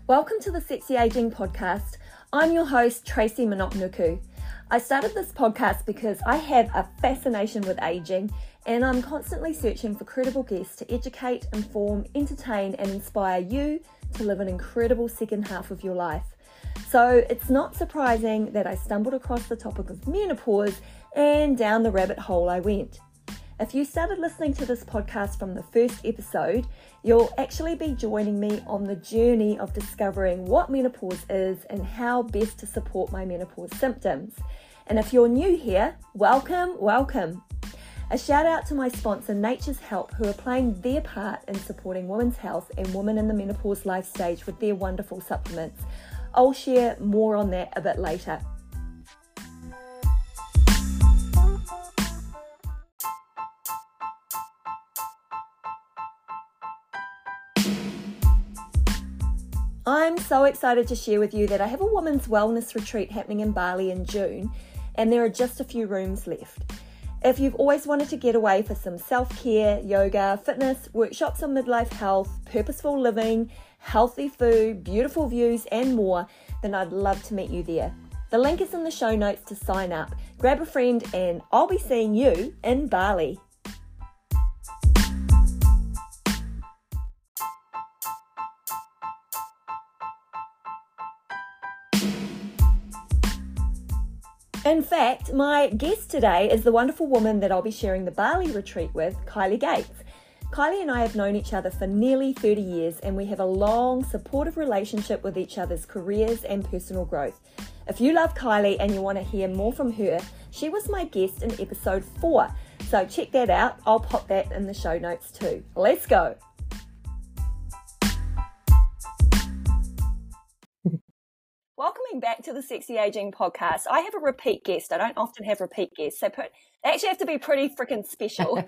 Welcome to the Sexy Aging Podcast. I'm your host, Tracy Manopnuku. I started this podcast because I have a fascination with aging and I'm constantly searching for credible guests to educate, inform, entertain and inspire you to live an incredible second half of your life. So it's not surprising that I stumbled across the topic of menopause and down the rabbit hole I went. If you started listening to this podcast from the first episode, you'll actually be joining me on the journey of discovering what menopause is and how best to support my menopause symptoms. And if you're new here, welcome. A shout out to my sponsor Nature's Help, who are playing their part in supporting women's health and women in the menopause life stage with their wonderful supplements. I'll share more on that a bit later. I'm so excited to share with you that I have a women's wellness retreat happening in Bali in June, and there are just a few rooms left. If you've always wanted to get away for some self-care, yoga, fitness, workshops on midlife health, purposeful living, healthy food, beautiful views and more, then I'd love to meet you there. The link is in the show notes to sign up. Grab a friend and I'll be seeing you in Bali. In fact, my guest today is the wonderful woman that I'll be sharing the Bali retreat with, Kylie Gates. Kylie and I have known each other for nearly 30 years and we have a long, supportive relationship with each other's careers and personal growth. If you love Kylie and you want to hear more from her, she was my guest in episode 4. So check that out. I'll pop that in the show notes too. Let's go. Welcoming back to the Sexy Aging Podcast. I have a repeat guest. I don't often have repeat guests. They actually have to be pretty freaking special.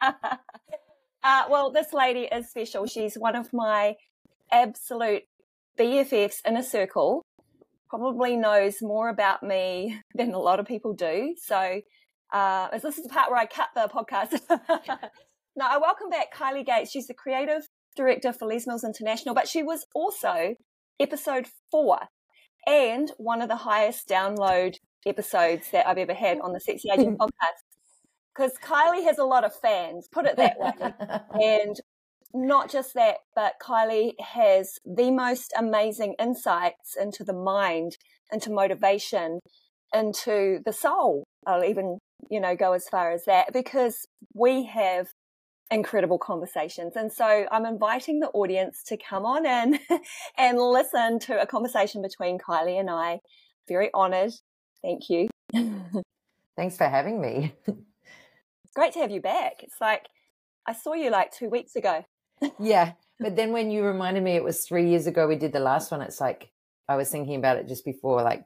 Well, this lady is special. She's one of my absolute BFFs in a circle. Probably knows more about me than a lot of people do. So this is the part where I cut the podcast. No, I welcome back Kylie Gates. She's the creative director for Les Mills International, but she was also episode 4. And one of the highest download episodes that I've ever had on the Sexy Aging Podcast. Because Kylie has a lot of fans, put it that way. And not just that, but Kylie has the most amazing insights into the mind, into motivation, into the soul. I'll even, go as far as that because we have incredible conversations. And so I'm inviting the audience to come on in and listen to a conversation between Kylie and I. Very honored. Thank you. Thanks for having me. Great to have you back. It's like I saw you like 2 weeks ago. Yeah. But then when you reminded me it was 3 years ago we did the last one, it's like I was thinking about it just before, like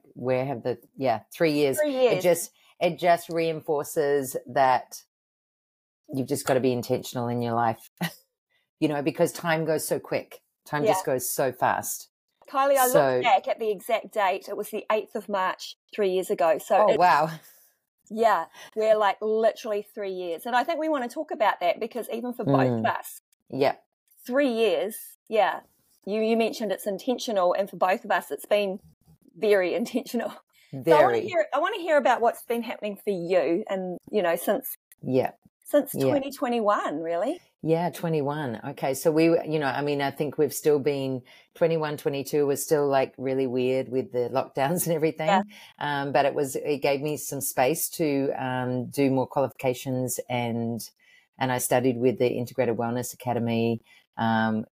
3 years. 3 years. It just reinforces that you've just got to be intentional in your life, because time goes so quick. Time just goes so fast. Kylie, I looked back at the exact date. It was the 8th of March, 3 years ago. So wow. Yeah, we're like literally 3 years. And I think we want to talk about that because even for both of us, 3 years, you mentioned it's intentional. And for both of us, it's been very intentional. Very. So I want to hear about what's been happening for you and, since 2021, really? Yeah, 21. Okay. So I think we've still been 21, 22 was still like really weird with the lockdowns and everything. Yeah. But it gave me some space to do more qualifications and I studied with the Integrated Wellness Academy. Got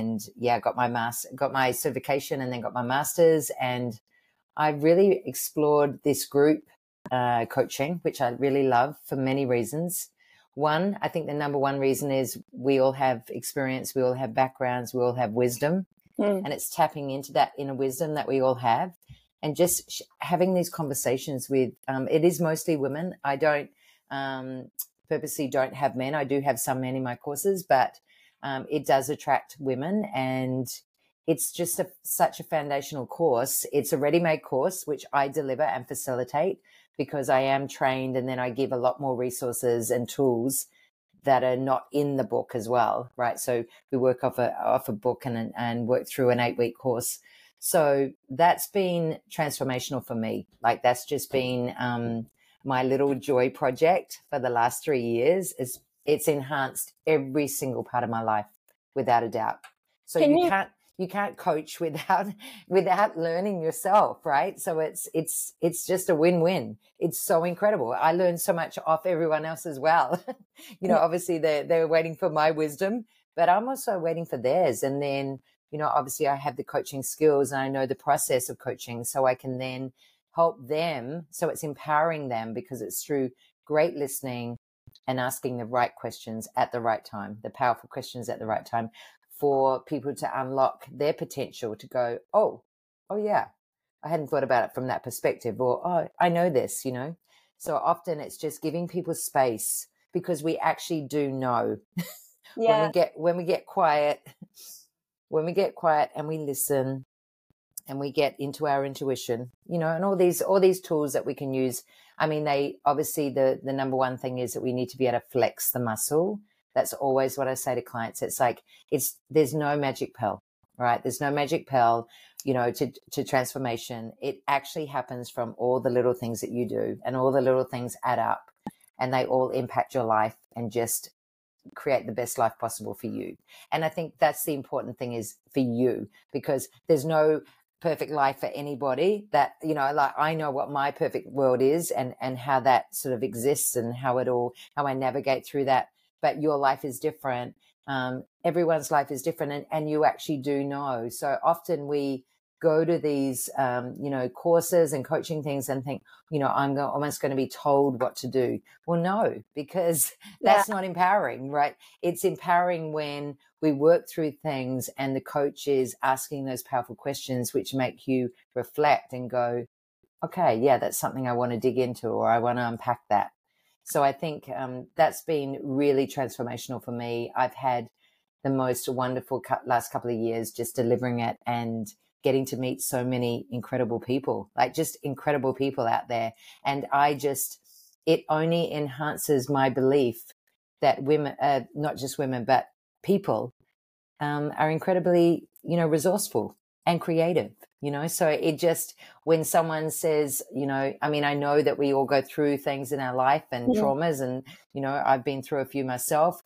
my certification and then got my master's. And I really explored this group coaching, which I really love for many reasons. One, I think the number one reason is we all have experience, we all have backgrounds, we all have wisdom, and it's tapping into that inner wisdom that we all have and just having these conversations with, it is mostly women. I don't purposely don't have men. I do have some men in my courses, but it does attract women and it's just such a foundational course. It's a ready-made course, which I deliver and facilitate because I am trained and then I give a lot more resources and tools that are not in the book as well, right? So we work off a book and work through an 8-week course. So that's been transformational for me. Like that's just been my little joy project for the last 3 years. It's enhanced every single part of my life without a doubt. So you can't coach without learning yourself, right? So it's just a win-win. It's so incredible. I learned so much off everyone else as well. Obviously they're waiting for my wisdom, but I'm also waiting for theirs. And then, obviously I have the coaching skills and I know the process of coaching, so I can then help them. So it's empowering them because it's through great listening and asking the right questions at the right time, the powerful questions at the right time, for people to unlock their potential, to go, oh yeah, I hadn't thought about it from that perspective, or, oh, I know this, So often it's just giving people space, because we actually do know. Yeah. when we get quiet and we listen and we get into our intuition, and all these tools that we can use. I mean, they obviously, the number one thing is that we need to be able to flex the muscle. That's always what I say to clients. It's like, there's no magic pill, right? There's no magic pill, to transformation. It actually happens from all the little things that you do, and all the little things add up, and they all impact your life and just create the best life possible for you. And I think that's the important thing, is for you, because there's no perfect life for anybody. That, like, I know what my perfect world is and how that sort of exists and how I navigate through that. But your life is different. Everyone's life is different, and you actually do know. So often we go to these, courses and coaching things and think, I'm almost going to be told what to do. Well, no, because that's not empowering, right? It's empowering when we work through things and the coach is asking those powerful questions, which make you reflect and go, okay, yeah, that's something I want to dig into, or I want to unpack that. So I think that's been really transformational for me. I've had the most wonderful last couple of years just delivering it and getting to meet so many incredible people, like just incredible people out there. And it only enhances my belief that women, not just women, but people are incredibly, resourceful and creative, so it just, when someone says, I mean, I know that we all go through things in our life and traumas, and, I've been through a few myself.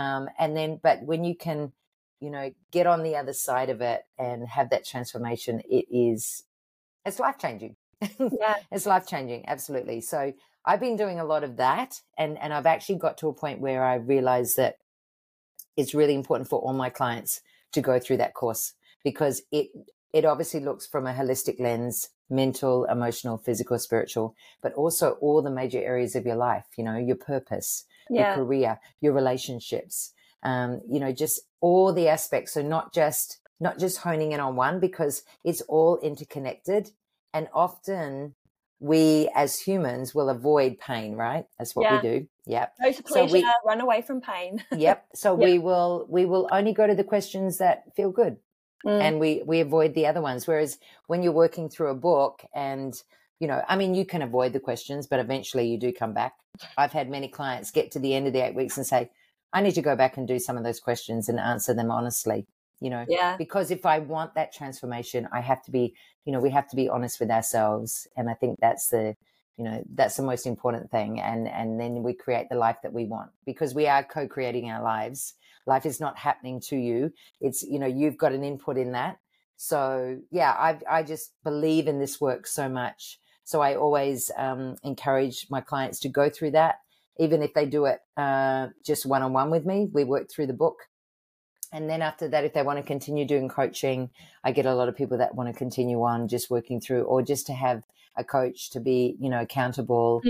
But when you can, get on the other side of it and have that transformation, it's life-changing. Yeah. It's life-changing. Absolutely. So I've been doing a lot of that. And I've actually got to a point where I realized that it's really important for all my clients to go through that course, because it obviously looks from a holistic lens, mental, emotional, physical, spiritual, but also all the major areas of your life, your purpose, your career, your relationships, just all the aspects. So not just honing in on one, because it's all interconnected. And often we as humans will avoid pain, right? That's what we do. Yep. Go to pleasure, run away from pain. Yep. So we will only go to the questions that feel good. And we avoid the other ones. Whereas when you're working through a book and, I mean, you can avoid the questions, but eventually you do come back. I've had many clients get to the end of the 8 weeks and say, I need to go back and do some of those questions and answer them honestly, because if I want that transformation, I have to be, we have to be honest with ourselves. And I think that's the most important thing. And then we create the life that we want, because we are co-creating our lives. Life is not happening to you. It's, you've got an input in that. So yeah, I just believe in this work so much. So I always encourage my clients to go through that. Even if they do it just one-on-one with me, we work through the book. And then after that, if they want to continue doing coaching, I get a lot of people that want to continue on just working through, or just to have a coach to be, accountable.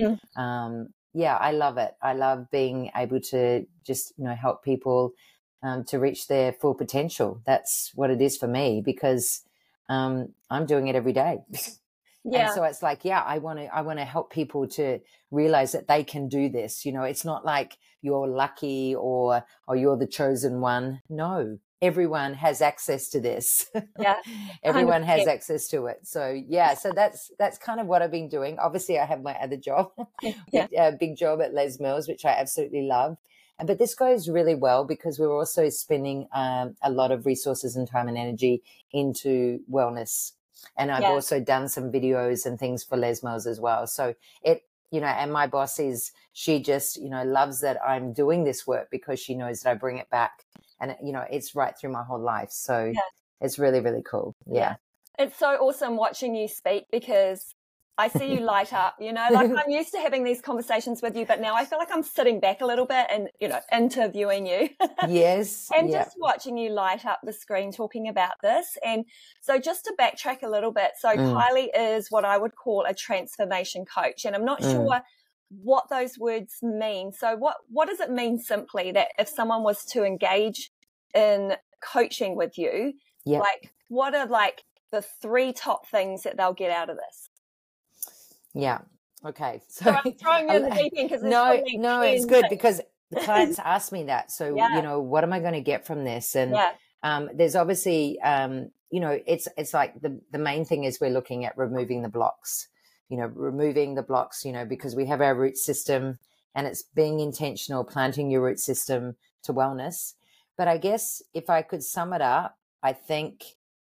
I love it. I love being able to just, help people to reach their full potential. That's what it is for me, because I'm doing it every day. And so it's like, I want to help people to realize that they can do this. It's not like you're lucky or you're the chosen one. No, everyone has access to this. Yeah. Everyone has access to it. So so that's kind of what I've been doing. Obviously I have my other job, a big job at Les Mills, which I absolutely love. But this goes really well because we're also spending a lot of resources and time and energy into wellness. And I've also done some videos and things for Lesmos as well. So and my boss she just, loves that I'm doing this work because she knows that I bring it back, and, it's right through my whole life. So it's really, really cool. Yeah. It's so awesome watching you speak because I see you light up, like I'm used to having these conversations with you, but now I feel like I'm sitting back a little bit and, interviewing you. Yes. And just watching you light up the screen talking about this. And so just to backtrack a little bit, so Kylie is what I would call a transformation coach. And I'm not sure what those words mean. So what does it mean simply that if someone was to engage in coaching with you, like what are like the 3 top things that they'll get out of this? Yeah. Okay. So I'm throwing you in the deep end because no, it's good because the clients ask me that. So, what am I going to get from this? And there's obviously, it's like the main thing is we're looking at removing the blocks, because we have our root system and it's being intentional, planting your root system to wellness. But I guess if I could sum it up, I think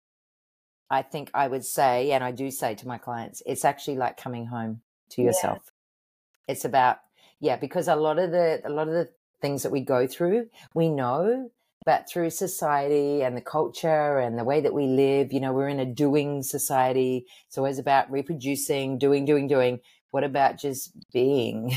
I would say, and I do say to my clients, it's actually like coming home to yourself. It's about, because a lot of the things that we go through, we know, but through society and the culture and the way that we live, we're in a doing society. It's always about reproducing, doing. What about just being,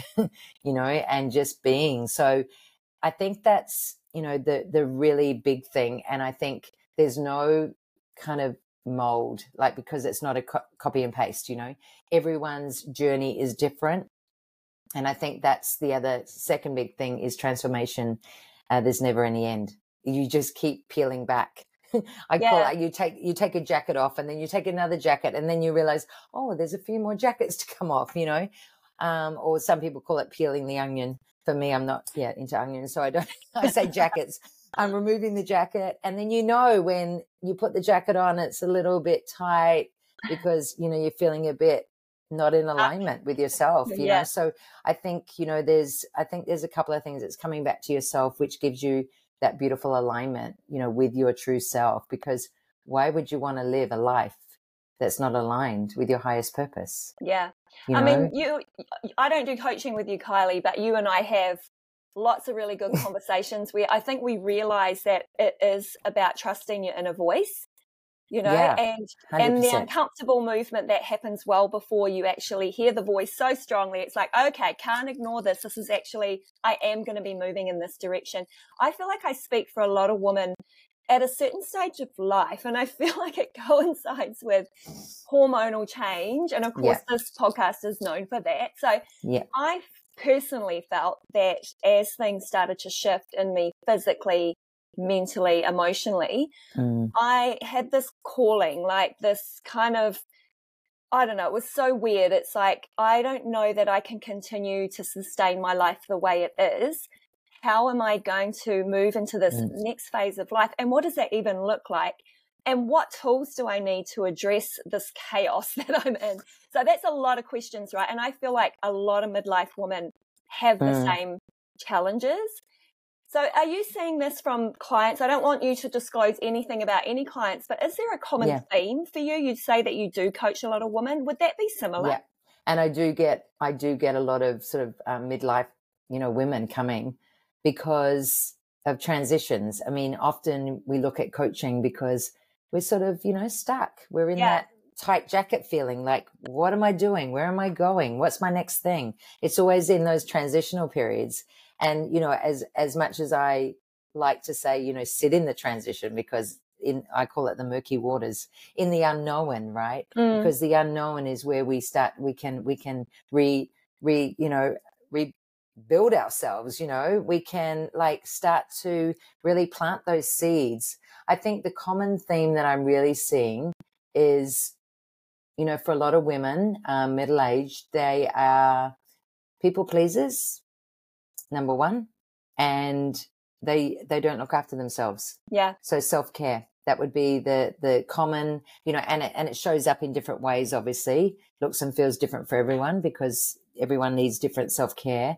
and just being? So I think that's, the really big thing. And I think there's no kind of mold, like, because it's not a copy and paste, everyone's journey is different. And I think that's the other second big thing is transformation. There's never any end. You just keep peeling back. I call it, you take a jacket off and then you take another jacket and then you realize, oh, there's a few more jackets to come off, or some people call it peeling the onion. For me, I'm not into onions, so I say jackets. I'm removing the jacket, and then when you put the jacket on, it's a little bit tight because you're feeling a bit not in alignment with yourself. So I think there's a couple of things that's coming back to yourself, which gives you that beautiful alignment, with your true self. Because why would you want to live a life that's not aligned with your highest purpose? Yeah, I mean, I don't do coaching with you, Kylie, but you and I have lots of really good conversations where I think we realize that it is about trusting your inner voice, and the uncomfortable movement that happens well before you actually hear the voice so strongly. It's like, okay, can't ignore this. This is actually, I am going to be moving in this direction. I feel like I speak for a lot of women at a certain stage of life, and I feel like it coincides with hormonal change. And of course, this podcast is known for that. So I personally felt that as things started to shift in me physically, mentally, emotionally, I had this calling, like this kind of, I don't know, it was so weird. It's like, I don't know that I can continue to sustain my life the way it is. How am I going to move into this next phase of life? And what does that even look like? And what tools do I need to address this chaos that I'm in? So that's a lot of questions, right? And I feel like a lot of midlife women have the same challenges. So are you seeing this from clients? I don't want you to disclose anything about any clients, but is there a common theme for you? You say that you do coach a lot of women. Would that be similar? Yeah. And I do get a lot of sort of midlife, women coming because of transitions. I mean, often we look at coaching because we're sort of, stuck. We're in that tight jacket feeling, like, what am I doing? Where am I going? What's my next thing? It's always in those transitional periods. And, as much as I like to say, sit in the transition, because I call it the murky waters, in the unknown, right? Because the unknown is where we can rebuild ourselves, we can start to really plant those seeds. I think the common theme that I'm really seeing is, for a lot of women, middle-aged, they are people pleasers, number one, and they don't look after themselves. Yeah. So self-care, that would be the common, and it shows up in different ways, obviously. Looks and feels different for everyone because everyone needs different self-care.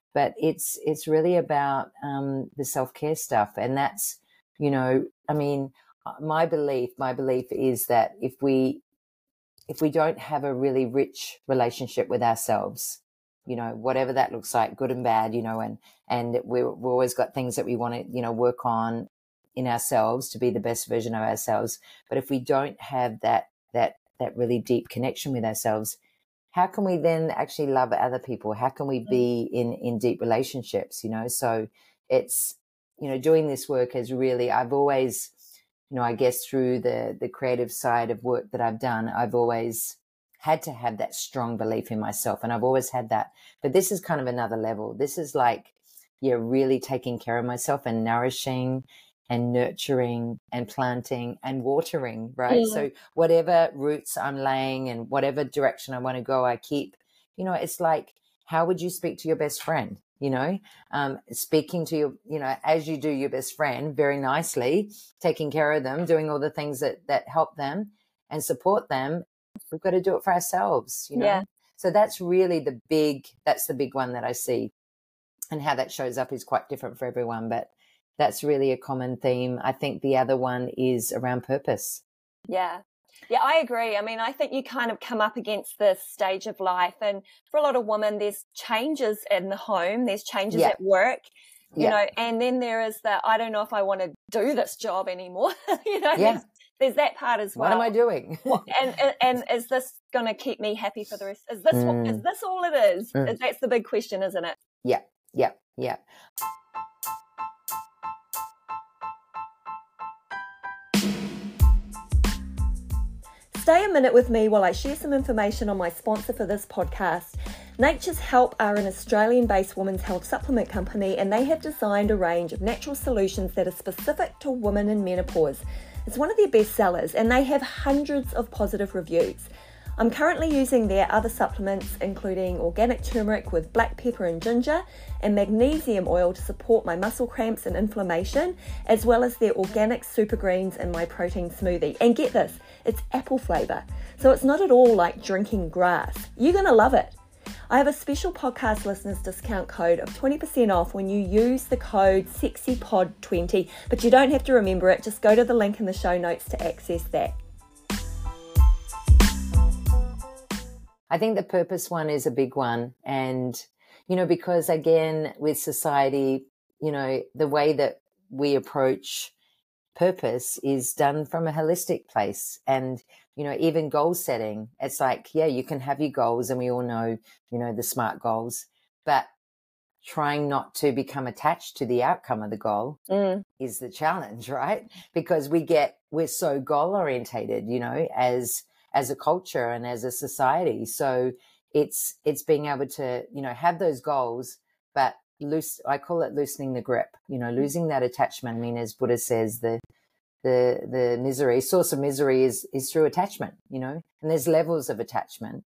but it's really about the self-care stuff. And that's, you know, I mean, my belief is that if we don't have a really rich relationship with ourselves, you know, whatever that looks like, good and bad, you know, and we've always got things that we want to, you know, work on in ourselves to be the best version of ourselves. But if we don't have that really deep connection with ourselves, how can we then actually love other people? How can we be in deep relationships, you know? So it's, you know, doing this work has really, I've always, you know, I guess through the creative side of work that I've done, I've always had to have that strong belief in myself. And I've always had that. But this is kind of another level. This is like, yeah, really taking care of myself and nourishing and nurturing and planting and watering, right? So whatever roots I'm laying and whatever direction I want to go, I keep, you know, it's like, how would you speak to your best friend? You know, speaking to your, you know, as you do your best friend very nicely, taking care of them, doing all the things that help them and support them. We've got to do it for ourselves, you know? Yeah. So that's really the big one that I see, and how that shows up is quite different for everyone, but that's really a common theme. I think the other one is around purpose. Yeah. Yeah, I agree. I mean, I think you kind of come up against this stage of life. And for a lot of women, there's changes in the home, there's changes at work, you know, and then there is that, I don't know if I want to do this job anymore. You know, there's that part as well. What am I doing? and is this going to keep me happy for the rest? Is this all it is? That's the big question, isn't it? Yeah. Stay a minute with me while I share some information on my sponsor for this podcast. Nature's Help are an Australian-based women's health supplement company, and they have designed a range of natural solutions that are specific to women in menopause. It's one of their best sellers, and they have hundreds of positive reviews. I'm currently using their other supplements, including organic turmeric with black pepper and ginger, and magnesium oil to support my muscle cramps and inflammation, as well as their organic super greens in my protein smoothie. And get this, it's apple flavour, so it's not at all like drinking grass. You're going to love it. I have a special podcast listeners discount code of 20% off when you use the code SEXYPOD20, but you don't have to remember it. Just go to the link in the show notes to access that. I think the purpose one is a big one. And, you know, because again, with society, you know, the way that we approach purpose is done from a holistic place. And, you know, even goal setting, it's like, yeah, you can have your goals, and we all know, you know, the SMART goals, but trying not to become attached to the outcome of the goal is the challenge, right? Because we're so goal orientated, you know, as a culture and as a society. So it's being able to, you know, have those goals, but I call it loosening the grip, you know, losing that attachment. I mean, as Buddha says, the source of misery is through attachment, you know, and there's levels of attachment.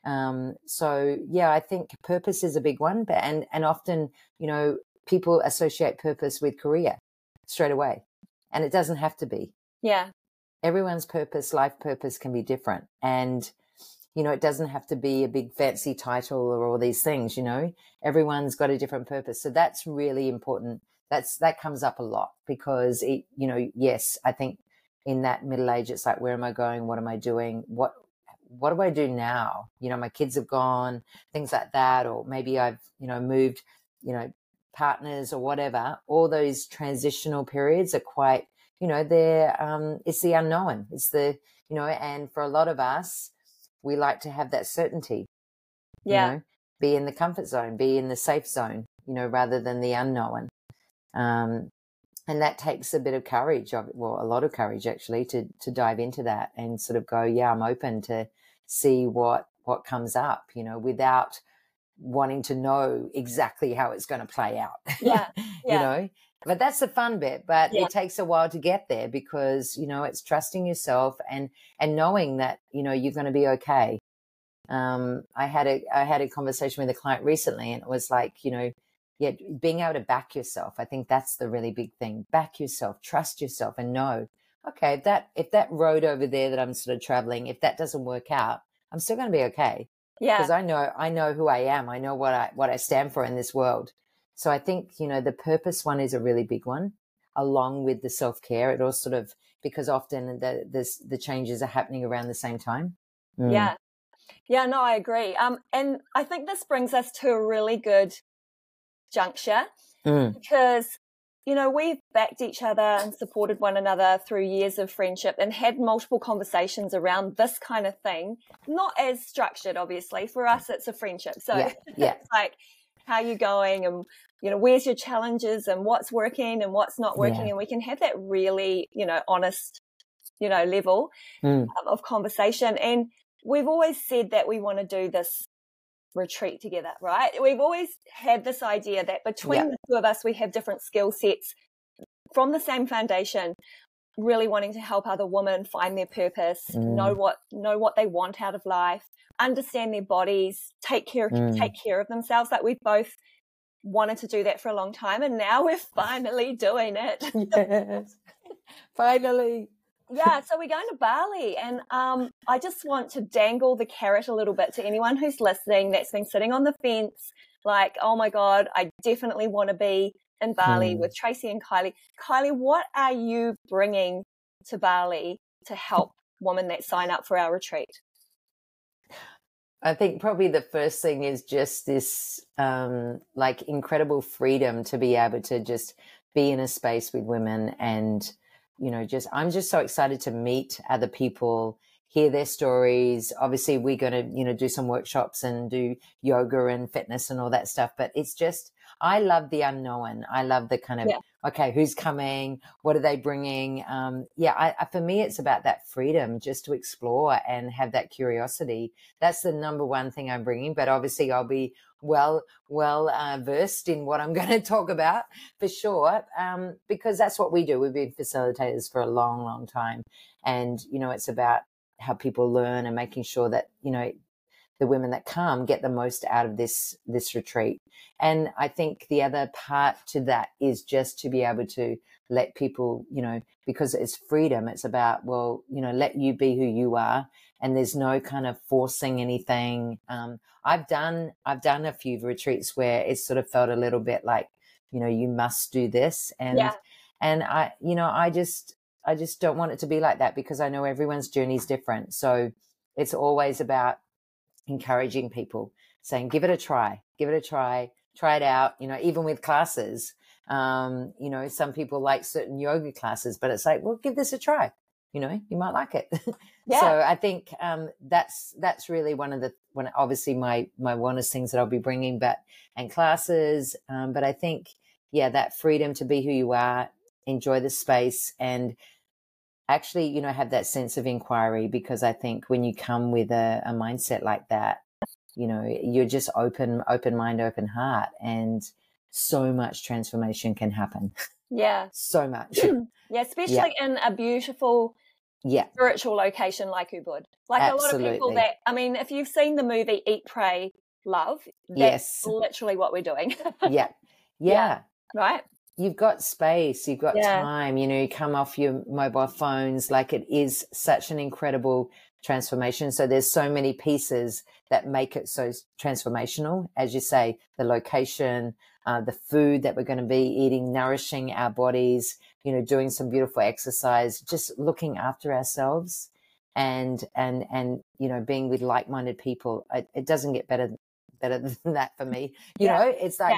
So yeah, I think purpose is a big one, but, and often, you know, people associate purpose with career straight away, and it doesn't have to be. Yeah. Everyone's purpose, life purpose can be different. And, you know, it doesn't have to be a big fancy title or all these things, you know, everyone's got a different purpose. So that's really important. That comes up a lot because it, you know, yes, I think in that middle age, it's like, where am I going? What am I doing? What do I do now? You know, my kids have gone, things like that, or maybe I've, you know, moved, you know, partners or whatever. All those transitional periods are quite, you know, it's the unknown. It's the, you know, and for a lot of us, we like to have that certainty, you know, be in the comfort zone, be in the safe zone, you know, rather than the unknown. And that takes a bit of courage, a lot of courage actually, to dive into that and sort of go, yeah, I'm open to see what comes up, you know, without wanting to know exactly how it's going to play out. You know, but that's the fun bit, but it takes a while to get there because, you know, it's trusting yourself and knowing that, you know, you're going to be okay. I had a conversation with a client recently, and it was like, you know, yeah, being able to back yourself. I think that's the really big thing. Back yourself, trust yourself, and know, okay, if that road over there that I'm sort of traveling, if that doesn't work out, I'm still going to be okay. Yeah. because I know who I am. I know what I stand for in this world. So I think, the purpose one is a really big one, along with the self-care. It all sort of, because often the changes are happening around the same time. Yeah. Yeah, no, I agree. And I think this brings us to a really good juncture because, we've backed each other and supported one another through years of friendship and had multiple conversations around this kind of thing, not as structured, obviously. For us, it's a friendship. So Yeah. it's like, how you going and, where's your challenges and what's working and what's not working. Yeah. And we can have that really, honest, level of conversation. And we've always said that we want to do this retreat together, right? We've always had this idea that between the two of us, we have different skill sets from the same foundation, really wanting to help other women find their purpose, know what they want out of life, understand their bodies, take care of themselves. Like, we've both wanted to do that for a long time, and now we're finally doing it. Yes. Finally. Yeah, so we're going to Bali, and I just want to dangle the carrot a little bit to anyone who's listening that's been sitting on the fence, like, oh my God, I definitely want to be in Bali with Tracy and Kylie. Kylie, what are you bringing to Bali to help women that sign up for our retreat? I think probably the first thing is just this incredible freedom to be able to just be in a space with women and I'm just so excited to meet other people, hear their stories. Obviously, we're going to, do some workshops and do yoga and fitness and all that stuff. But it's just, I love the unknown. I love the kind of, okay, who's coming? What are they bringing? For me, it's about that freedom just to explore and have that curiosity. That's the number one thing I'm bringing. But obviously, I'll be well versed in what I'm going to talk about for sure, because that's what we do. We've been facilitators for a long, long time. And, it's about how people learn and making sure that, the women that come get the most out of this retreat. And I think the other part to that is just to be able to let people, because it's freedom, it's about, let you be who you are. And there's no kind of forcing anything. I've done a few retreats where it's sort of felt a little bit like, you must do this. And I just don't want it to be like that, because I know everyone's journey is different. So it's always about encouraging people, saying, give it a try, try it out. Even with classes, some people like certain yoga classes, but it's like, well, give this a try. You might like it. So I think that's really one obviously my wellness things that I'll be bringing, and classes. But I think, that freedom to be who you are, enjoy the space, and actually, have that sense of inquiry, because I think when you come with a mindset like that, you're just open mind, open heart, and so much transformation can happen. Yeah. So much. Especially in a beautiful spiritual location like Ubud. Like Absolutely. A lot of people that, if you've seen the movie Eat, Pray, Love, that's literally what we're doing. Yeah. Right? You've got space, you've got time, you come off your mobile phones. Like, it is such an incredible transformation. So there's so many pieces that make it so transformational. As you say, the location, the food that we're going to be eating, nourishing our bodies, doing some beautiful exercise, just looking after ourselves and being with like-minded people. It doesn't get better than that for me. You know, it's like,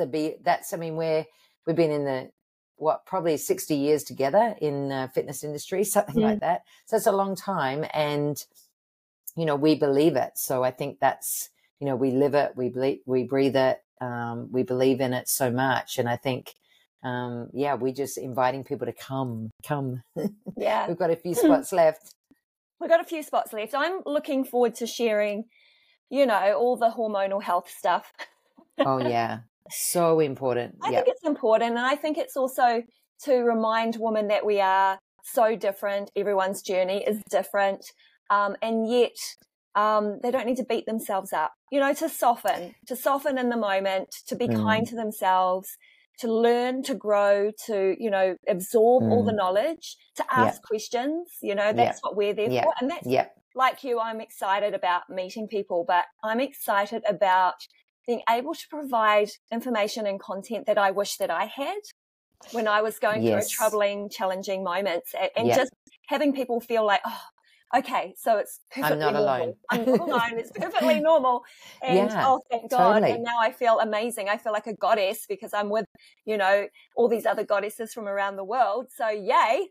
we've been in probably 60 years together in the fitness industry, something like that. So it's a long time, and, we believe it. So I think that's, we live it, we breathe it, we believe in it so much. And I think, we're just inviting people to come. Yeah. We've got a few spots left. I'm looking forward to sharing, all the hormonal health stuff. Oh, yeah. So important. I think it's important. And I think it's also to remind women that we are so different. Everyone's journey is different. And yet they don't need to beat themselves up, to soften in the moment, to be kind to themselves, to learn, to grow, to, absorb all the knowledge, to ask questions, that's what we're there for. And like you, I'm excited about meeting people, but I'm excited about being able to provide information and content that I wish that I had when I was going through Yes. troubling, challenging moments, and Yeah. just having people feel like, oh, okay, so it's perfectly I'm not normal. alone. I'm not alone. It's perfectly normal. And Yeah, oh, thank God. totally. And now I feel amazing. I feel like a goddess because I'm with, you know, all these other goddesses from around the world. So yay.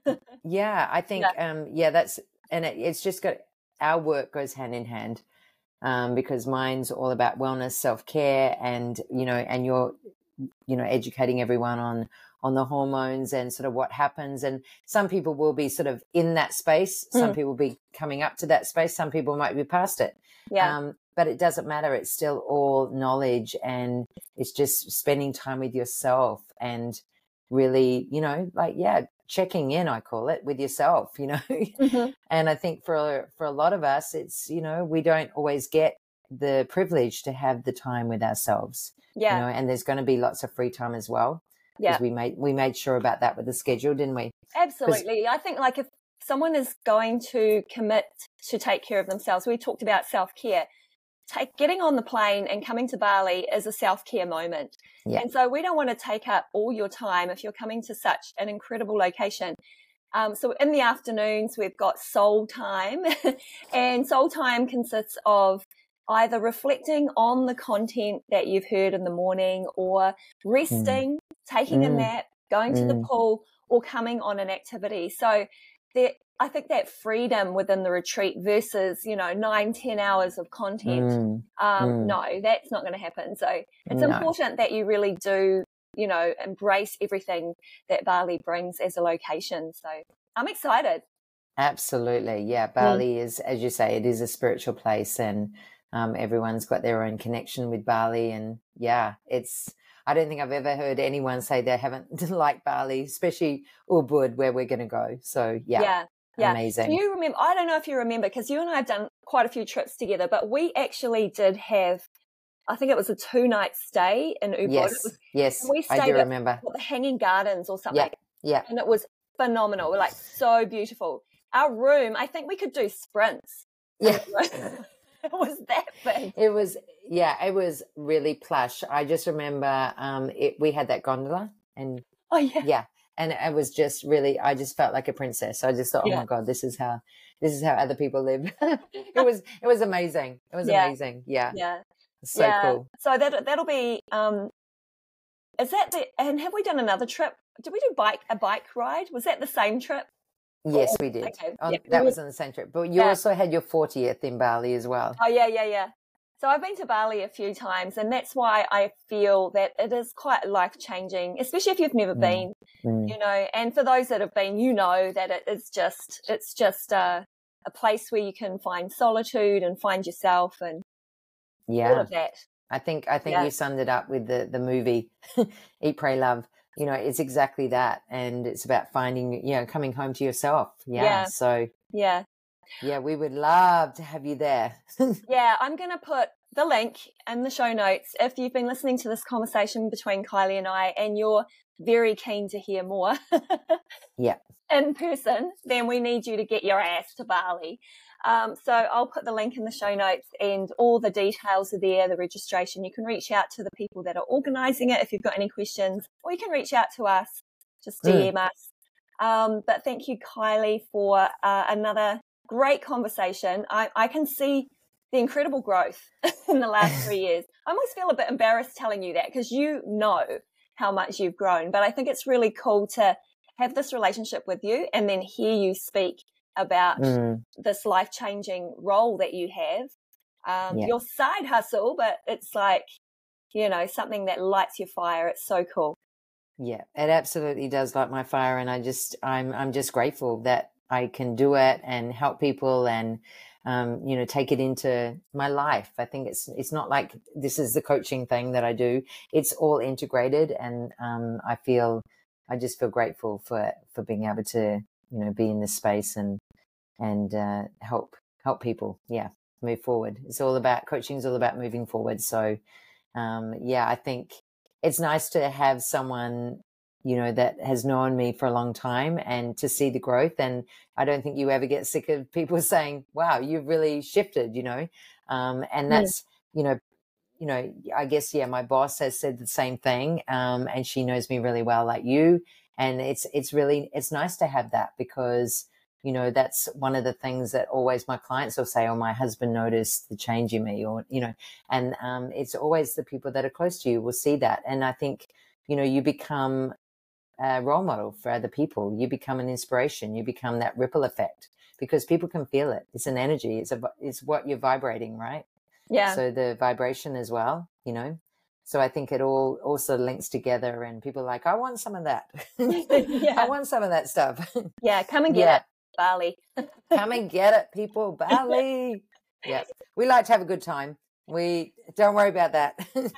Yeah, I think, that's, and it's just got, our work goes hand in hand, because mine's all about wellness, self-care, and, you know, and you're, you know, educating everyone on the hormones and sort of what happens. And some people will be sort of in that space. Some people will be coming up to that space. Some people might be past it. Yeah. But it doesn't matter. It's still all knowledge, and it's just spending time with yourself and really, you know, like, checking in, I call it, with yourself, you know. Mm-hmm. And I think for a lot of us, it's, you know, we don't always get the privilege to have the time with ourselves, Yeah. you know, and there's going to be lots of free time as well. Yeah. Because we made sure about that with the schedule, didn't we? Absolutely. I think like if someone is going to commit to take care of themselves, we talked about self-care. Getting on the plane and coming to Bali is a self-care moment. Yeah. And so we don't want to take up all your time if you're coming to such an incredible location. So in the afternoons, we've got soul time, and soul time consists of either reflecting on the content that you've heard in the morning, or resting, taking a nap, going to the pool, or coming on an activity. So I think that freedom within the retreat versus, you know, 9-10 hours of content, no, that's not going to happen. So it's important that you really do, you know, embrace everything that Bali brings as a location. So I'm excited. Absolutely. Yeah. Bali is, as you say, it is a spiritual place, and everyone's got their own connection with Bali. And I don't think I've ever heard anyone say they haven't liked Bali, especially Ubud, where we're going to go. So Yeah. amazing. Do you remember, I don't know if you remember, because you and I have done quite a few trips together, but we actually did have, I think it was a 2-night stay in Ubud. Yes, we stayed I do remember. at the Hanging Gardens or something. Yeah. And it was phenomenal. We're like, so beautiful. Our room, I think we could do sprints. Yeah. It was that big. It was really plush. I just remember we had that gondola, and and it was just really, I just felt like a princess. I just thought, oh my God, this is how other people live. It was amazing. It was amazing. Yeah. So cool. So that'll be is that and have we done another trip? Did we do a bike ride? Was that the same trip? Yes, we did. Okay. That was on the same trip. But you also had your 40th in Bali as well. Oh, yeah. So I've been to Bali a few times, and that's why I feel that it is quite life-changing, especially if you've never been, you know. And for those that have been, you know that it's just a place where you can find solitude and find yourself and all of that. I think you summed it up with the movie Eat, Pray, Love. You know, it's exactly that. And it's about finding, you know, coming home to yourself. So, we would love to have you there. I'm going to put the link in the show notes. If you've been listening to this conversation between Kylie and I, and you're very keen to hear more in person, then we need you to get your ass to Bali. So I'll put the link in the show notes, and all the details are there, the registration. You can reach out to the people that are organising it if you've got any questions, or you can reach out to us, just DM us. But thank you, Kylie, for another great conversation. I can see the incredible growth in the last 3 years. I almost feel a bit embarrassed telling you that, because you know how much you've grown, but I think it's really cool to have this relationship with you and then hear you speak about this life-changing role that you have, your side hustle, but it's like, you know, something that lights your fire. It's so cool. Yeah, it absolutely does light my fire. And I'm just grateful that I can do it and help people and, you know, take it into my life. I think it's not like this is the coaching thing that I do. It's all integrated. And, I just feel grateful for being able to, you know, be in this space and help people, move forward. It's all about, coaching is all about moving forward. So, I think it's nice to have someone you know, that has known me for a long time, and to see the growth. And I don't think you ever get sick of people saying, wow, you've really shifted, you know. And that's, you know, I guess, yeah, my boss has said the same thing. And she knows me really well, like you. And it's nice to have that, because, you know, that's one of the things that always my clients will say, oh, my husband noticed the change in me, or, you know, and it's always the people that are close to you will see that. And I think, you know, you become a role model for other people. You become an inspiration. You become that ripple effect, because people can feel it. It's an energy. It's what you're vibrating, right? Yeah. So the vibration as well, you know. So I think it all also links together, and people are like, I want some of that. Yeah. I want some of that stuff. Yeah, come and get it, Bali. Come and get it, people, Bali. Yeah, we like to have a good time. We don't worry about that.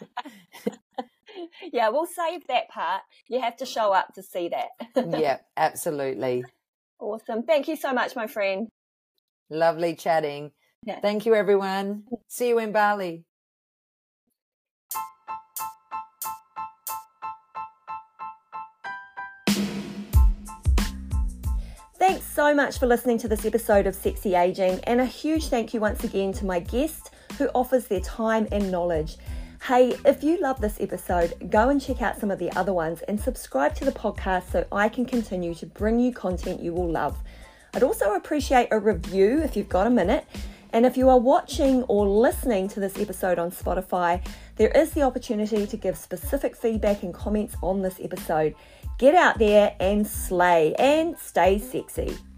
Yeah, we'll save that part. You have to show up to see that. Yeah, absolutely. Awesome. Thank you so much, my friend. Lovely chatting. Yeah. Thank you, everyone. See you in Bali. Thanks so much for listening to this episode of Sexy Aging, and a huge thank you once again to my guest who offers their time and knowledge. Hey, if you love this episode, go and check out some of the other ones and subscribe to the podcast so I can continue to bring you content you will love. I'd also appreciate a review if you've got a minute. And if you are watching or listening to this episode on Spotify, there is the opportunity to give specific feedback and comments on this episode. Get out there and slay and stay sexy.